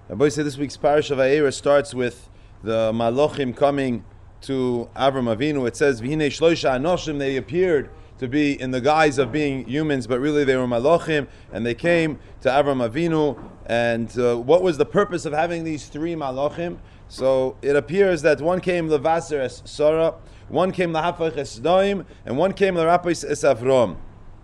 Rabbi said this week's Parasha of Vayera starts with the Malachim coming to Avram Avinu. It says, V'hinei shloisha anoshim, they appeared to be in the guise of being humans, but really they were Malachim, and they came to Avram Avinu. And what was the purpose of having these three Malachim? So it appears that one came levaser es Sarah, one came lahafach es Noim, and one came larapis es Avram.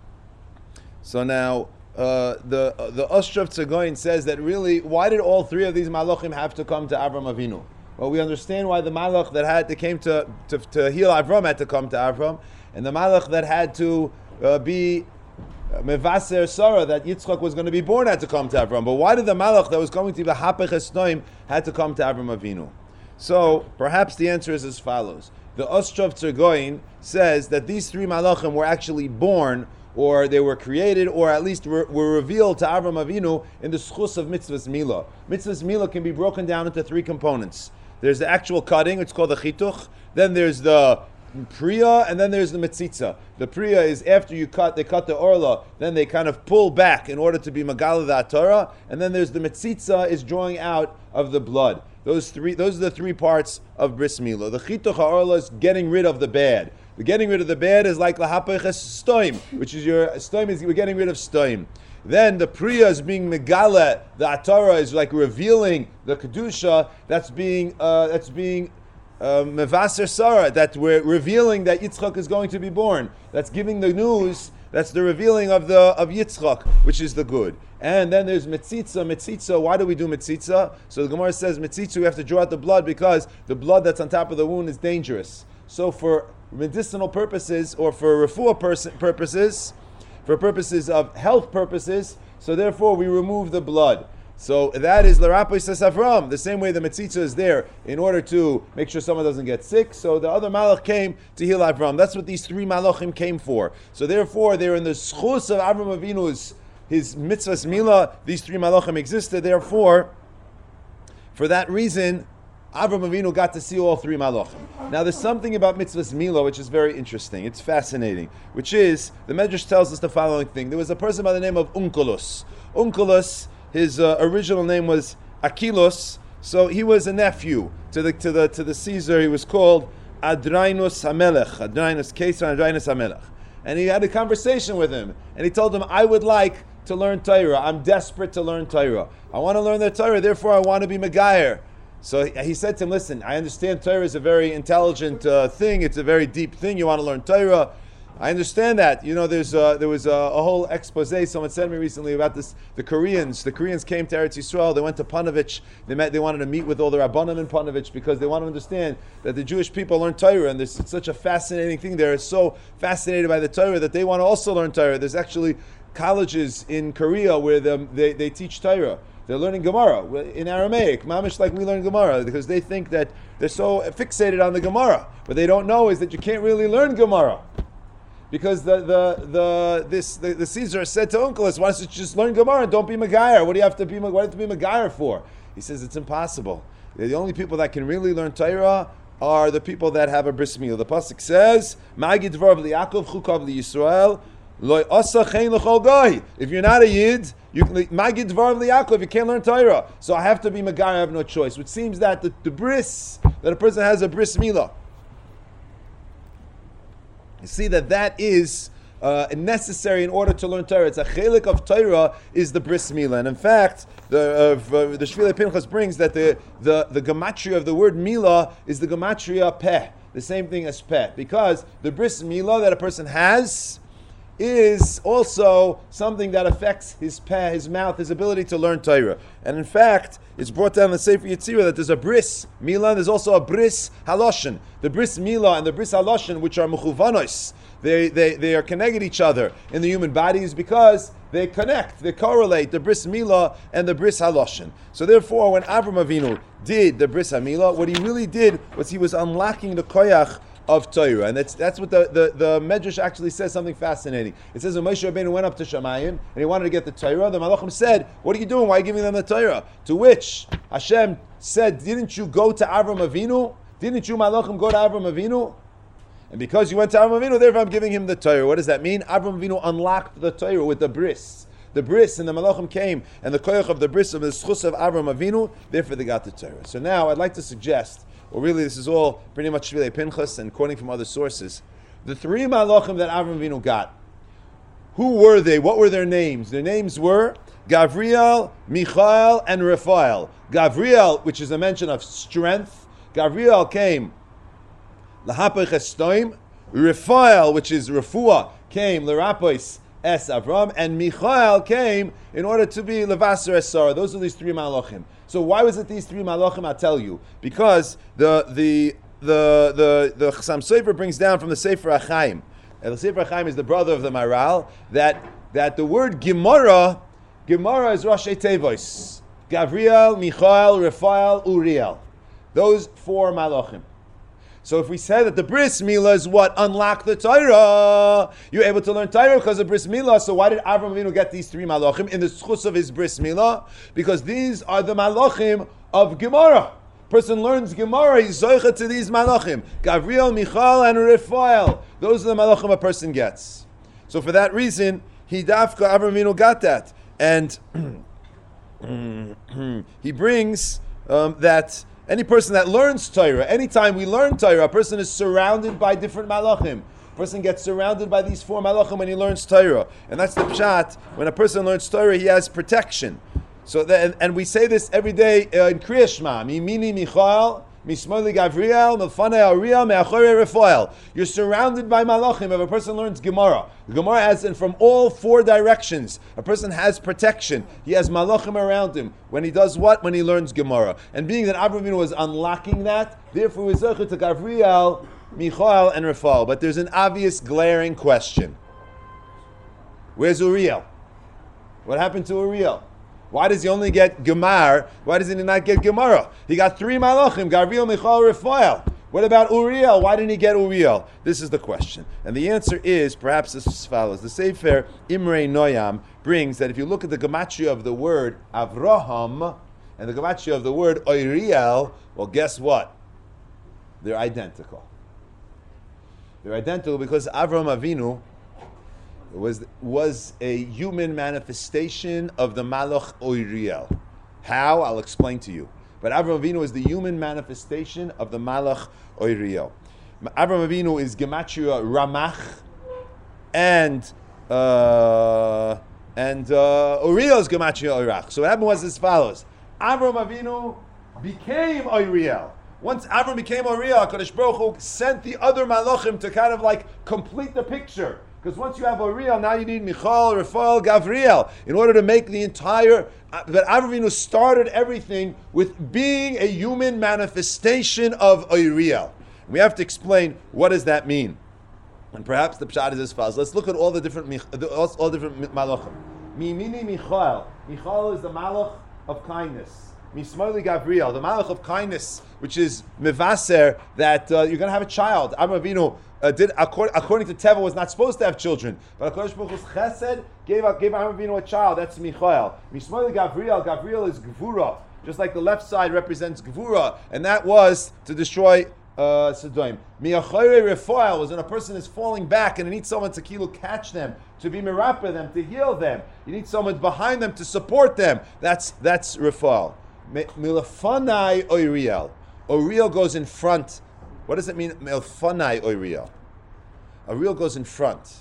So now, the Ostrav Tzagoyin says that really, why did all three of these Malachim have to come to Avram Avinu? Well, we understand why the Malach that came to heal Avram had to come to Avram, and the Malach that had to be Mevaser Sarah, that Yitzchak was going to be born, had to come to Avram. But why did the Malach that was going to be Hapech Esnoim had to come to Avram Avinu? So perhaps the answer is as follows. The Ostrav Tzagoyin says that these three Malachim were actually born, or they were created, or at least were revealed to Avram Avinu in the schus of Mitzvahs Milah. Mitzvahs Milah can be broken down into three components. There's the actual cutting, it's called the chituch. Then there's the priya, and then there's the metzitza. The priya is after you cut, they cut the orla, then they kind of pull back in order to be magala the Torah, and then there's the metzitza is drawing out of the blood. Those are the three parts of bris milah. The chituch orla is getting rid of the bad. The getting rid of the bad is like lahapech stoim, which is your stoim is we're getting rid of stoim. Then the priya is being megala. The atara is like revealing the kedusha. That's being mevaser Sarah. That we're revealing that Yitzchak is going to be born. That's giving the news. That's the revealing of Yitzchak, which is the good. And then there's metzitza. Metzitza. Why do we do metzitza? So the Gemara says metzitza. We have to draw out the blood because the blood that's on top of the wound is dangerous. So for medicinal purposes or for refuah purposes, for purposes of health purposes, so therefore we remove the blood. So that is l'rapos es Avram. The same way the metzitza is there in order to make sure someone doesn't get sick. So the other malach came to heal Avram. That's what these three malachim came for. So therefore they're in the schus of Avram Avinu's his mitzvahs milah. These three malachim existed. Therefore, for that reason, Avram Avinu got to see all three malachim. Now there's something about mitzvahs milah which is very interesting. It's fascinating. Which is, the Medrash tells us the following thing. There was a person by the name of Onkelos. Onkelos, his original name was Achilos, so he was a nephew to the Caesar. He was called Adreinus Hamelech, Adreinus Caesar, Adreinus Hamelech. And he had a conversation with him, and he told him, I would like to learn Torah. I'm desperate to learn Torah. I want to learn the Torah, therefore I want to be Megayer. So he said to him, listen, I understand Torah is a very intelligent thing. It's a very deep thing. You want to learn Torah. I understand that. You know, there was a whole expose someone sent me recently about this. The Koreans came to Eretz Yisrael. They went to Panovich. They wanted to meet with all the Rabbanim in Panovich because they want to understand that the Jewish people learn Torah, and it's such a fascinating thing. They're so fascinated by the Torah that they want to also learn Torah. There's actually colleges in Korea where they teach Torah. They're learning Gemara in Aramaic, mamish like we learn Gemara, because they think that they're so fixated on the Gemara. What they don't know is that you can't really learn Gemara. Because the Caesar said to Onkelos, why don't you just learn Gemara and don't be Megayer? What do you have to be Megayer for? He says it's impossible. The only people that can really learn Torah are the people that have a bris milah. The pasuk says, Ma'agid dvar v'Yaakov chukav liYisrael. If you're not a Yid, you can Magid Dvar Yaakov, you can't learn Torah. So I have to be Megayer, I have no choice. Which seems that the bris, that a person has a bris milah. You see that is necessary in order to learn Torah. It's a chelik of Torah is the bris milah. And in fact, the Shvilei Pinchas brings that the gematria of the word milah is the gematria peh, the same thing as peh. Because the bris milah that a person has is also something that affects his peh, his mouth, his ability to learn Torah. And in fact, it's brought down in the Sefer Yetzirah that there's a bris milah, and there's also a bris haloshin. The bris milah and the bris haloshin, which are mechuvanos, they are connected each other in the human body, is because they connect, they correlate the bris milah and the bris haloshin. So therefore, when Avram Avinu did the bris hamilah, what he really did was he was unlocking the koyach of Torah, and that's what the Medrash actually says something fascinating. It says when Moshe Rabbeinu went up to Shamayim and he wanted to get the Torah, the Malachim said, "What are you doing? Why are you giving them the Torah?" To which Hashem said, "Didn't you go to Avram Avinu? Didn't you Malachim go to Avram Avinu? And because you went to Avram Avinu, therefore I'm giving him the Torah." What does that mean? Avram Avinu unlocked the Torah with the bris. the bris and the malachim came, and the koyach of the bris of the schus of Avram Avinu, therefore they got the Torah. So now I'd like to suggest, or really this is all pretty much Shvilei Pinchas and quoting from other sources, the three malachim that Avram Avinu got. Who were they? What were their names? Their names were Gavriel, Michael, and Raphael. Gavriel, which is a mention of strength. Gavriel came Lahapach Estoim. Raphael, which is Refuah, came L'Rapois Es Avram. And Michael came in order to be Levaser Es Sarah. Those are these three malachim. So why was it these three malachim? I'll tell you. Because the Chassam Sofer brings down from the Sefer HaChaim. And the Sefer HaChaim is the brother of the Maral, that the word Gemara is Rashi Tevois. Gavriel, Michael, Raphael, Uriel. Those four malachim. So if we say that the bris milah is what unlocked the Torah, you're able to learn Torah because of bris milah. So why did Avram Avinu get these three malachim in the schus of his bris milah? Because these are the malachim of Gemara. Person learns Gemara, he's zoicha to these malachim. Gavriel, Michael, and Raphael. Those are the malachim a person gets. So for that reason, Avram Avinu got that. And he brings that any person that learns Torah, anytime we learn Torah, a person is surrounded by different malachim. A person gets surrounded by these four malachim when he learns Torah. And that's the pshat. When a person learns Torah, he has protection. So and we say this every day in Kriya Shema. Mimini Michael, Mismoli Gavriel, Milfanei Uriel, Me'achorei Raphael. You're surrounded by malachim if a person learns Gemara. The Gemara has, and from all four directions, a person has protection. He has malachim around him. When he does what? When he learns Gemara. And being that Avraham Avinu was unlocking that, therefore we zecher to Gavriel, Michael, and Raphael. But there's an obvious glaring question. Where's Uriel? What happened to Uriel? Why does he only get Gemar? Why does he not get Gemara? He got three malachim, Gavriel, Michael, Raphael. What about Uriel? Why didn't he get Uriel? This is the question. And the answer is perhaps as follows. The Sefer Imrei Noyam brings that if you look at the gematria of the word Avraham and the gematria of the word Uriel, well, guess what? They're identical. They're identical because Avraham Avinu was a human manifestation of the Malach Uriel. How? I'll explain to you. But Avraham Avinu is the human manifestation of the Malach Uriel. Avraham Avinu is gematria Ramach, and Uriel is gematria Urach. So what happened was as follows: Avraham Avinu became Uriel. Once Avraham became Uriel, HaKadosh Baruch Hu sent the other malachim to kind of like complete the picture. Because once you have Uriel, now you need Michael, Raphael, Gavriel in order to make the entire. But Avraham Avinu started everything with being a human manifestation of Uriel. We have to explain what does that mean, and perhaps the pshat is as follows. Let's look at all the different malachim. Mimini Michael. Michael is the malach of kindness. Mismoli Gavriel, the malach of kindness, which is mevaser that you're going to have a child. Avraham Avinu did according to Teva was not supposed to have children, but HaKadosh Baruch Hu's chesed gave Avraham Avinu a child. That's Michael. Mismoli Gavriel. Gavriel is Gvura, just like the left side represents Gvura, and that was to destroy Sodom. Mi'achorei Raphael was when a person is falling back and it needs someone to catch them, to be mirapeh them, to heal them. You need someone behind them to support them. That's Raphael. Milfanai Uriel. Uriel goes in front. What does it mean? Milfanai Uriel. Uriel goes in front.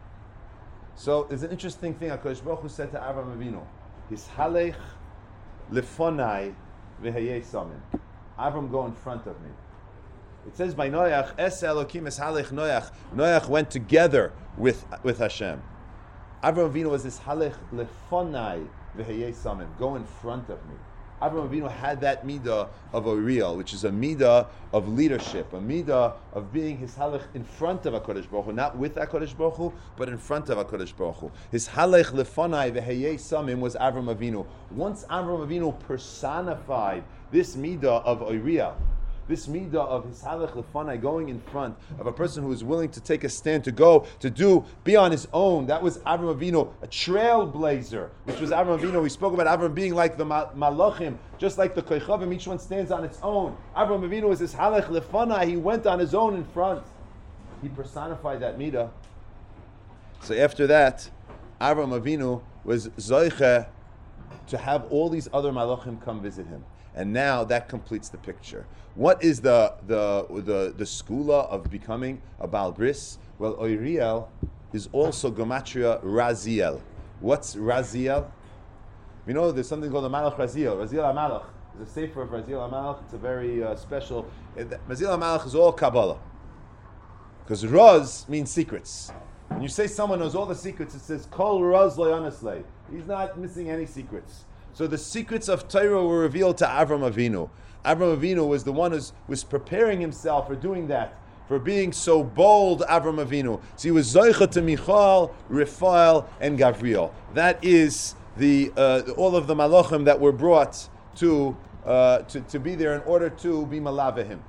So there's an interesting thing HaKadosh Baruch Hu said to Avraham Avinu. Hishalech lefonai v'hayei samim. Avram, go in front of me. It says by Noach, Es Elokim Hishalech Noach. Noach went together with Hashem. Avraham Avinu was Hishalech lefonai v'hayei samim. Go in front of me. Avraham Avinu had that midah of Uriel, which is a midah of leadership, a midah of being his halach in front of HaKadosh Baruch Hu, not with HaKadosh Baruch Hu, but in front of HaKadosh Baruch Hu. His halach lefanai v'heyei samim was Avraham Avinu. Once Avraham Avinu personified this midah of Uriel, this midah of his halach lefanai, going in front of a person who is willing to take a stand, to go, to do, be on his own. That was Avraham Avinu, a trailblazer, which was Avraham Avinu. We spoke about Avraham being like the malachim, just like the koichavim, each one stands on its own. Avraham Avinu was his halach lefanai. He went on his own in front. He personified that midah. So after that, Avraham Avinu was Zoiche to have all these other malachim come visit him. And now that completes the picture. What is the skula of becoming a Baal Bris? Well, Oiriel is also Gematria Raziel. What's Raziel? We know there's something called the Malach Raziel. Raziel HaMalach is a sefer of Raziel HaMalach. It's a very special. Raziel HaMalach is all Kabbalah. Because Raz means secrets. When you say someone knows all the secrets, it says Kol Raz Lo Yonaslei. He's not missing any secrets. So the secrets of Torah were revealed to Avram Avinu. Avram Avinu was the one who was preparing himself for doing that, for being so bold, Avram Avinu. So he was Zoicha to Michal, Raphael, and Gavriel. That is the all of the malachim that were brought to be there in order to be malava him.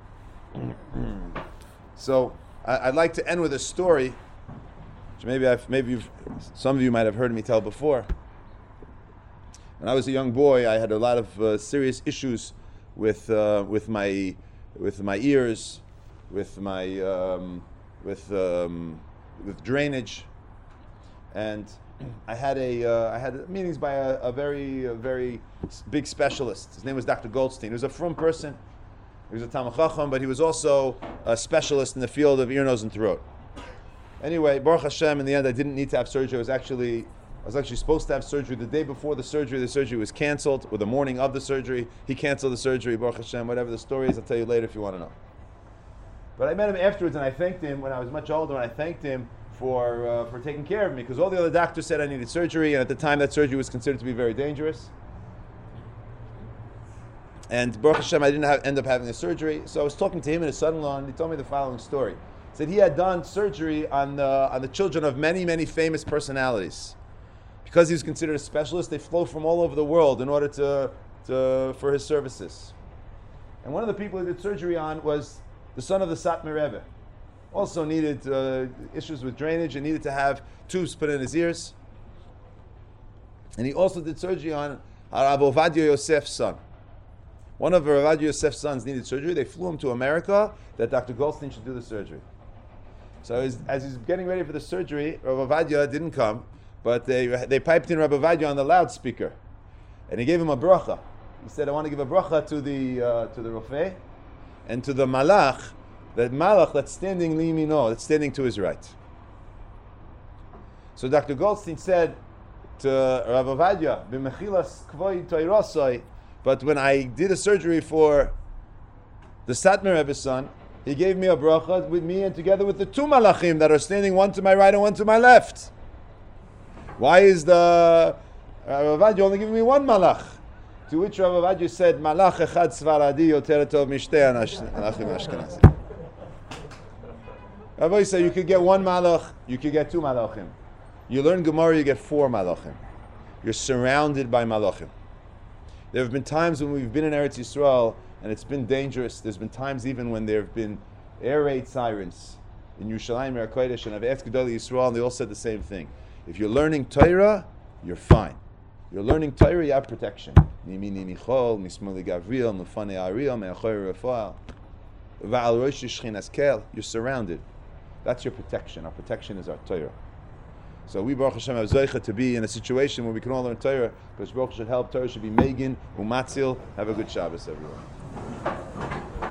So I'd like to end with a story, which some of you might have heard me tell before. When I was a young boy, I had a lot of serious issues with my ears, with drainage, and I had meetings by a very big specialist. His name was Dr. Goldstein. He was a frum person. He was a Talmid Chacham, but he was also a specialist in the field of ear, nose, and throat. Anyway, Baruch Hashem, in the end, I didn't need to have surgery. I was actually supposed to have surgery the day before the surgery. The surgery was canceled, or the morning of the surgery. He canceled the surgery, Baruch Hashem. Whatever the story is, I'll tell you later if you want to know. But I met him afterwards, and I thanked him when I was much older, and I thanked him for taking care of me, because all the other doctors said I needed surgery, and at the time that surgery was considered to be very dangerous. And Baruch Hashem, I didn't end up having the surgery. So I was talking to him and his son-in-law, and he told me the following story. He said he had done surgery on the children of many, many famous personalities. Because he was considered a specialist, they flew from all over the world in order for his services. And one of the people he did surgery on was the son of the Satmar Rebbe. Also needed issues with drainage and needed to have tubes put in his ears. And he also did surgery on Rav Ovadia Yosef's son. One of Rav Ovadia Yosef's sons needed surgery. They flew him to America that Dr. Goldstein should do the surgery. So as he's getting ready for the surgery, Rav Ovadia didn't come, but they piped in Rav Ovadia on the loudspeaker. And he gave him a bracha. He said, I want to give a bracha to the Rofeh and to the Malach, that Malach that's standing liyamino, that's standing to his right. So Dr. Goldstein said to Rav Ovadia, B'mechilas kvoi toirosoi, but when I did a surgery for the Satmar Rebbe's son, he gave me a bracha with me and together with the two malachim that are standing, one to my right and one to my left. Why is the Rav Ovadia only giving me one malach? To which Rav Ovadia said, Malach echad svaradi yoter tov mishtei malachim ashkenazi. Rabbi said you could get one malach, you could get two malachim. You learn Gemara, you get four malachim. You're surrounded by malachim. There have been times when we've been in Eretz Yisrael and it's been dangerous. There's been times even when there have been air raid sirens in Yerushalayim, Eretz Kodesh, and I've asked Gedolei Yisrael, and they all said the same thing. If you're learning Torah, you're fine. You're learning Torah, you have protection. Mimini Michol, Mismuli Gavriel, Mufane Ariel, Me'achor Rafael. Va'al Rosh Shchinas Kel, you're surrounded. That's your protection. Our protection is our Torah. So we, Baruch Hashem, have Zoicha to be in a situation where we can all learn Torah, because Baruch should help, Torah should be Megan, Umatzil. Have a good Shabbos, everyone.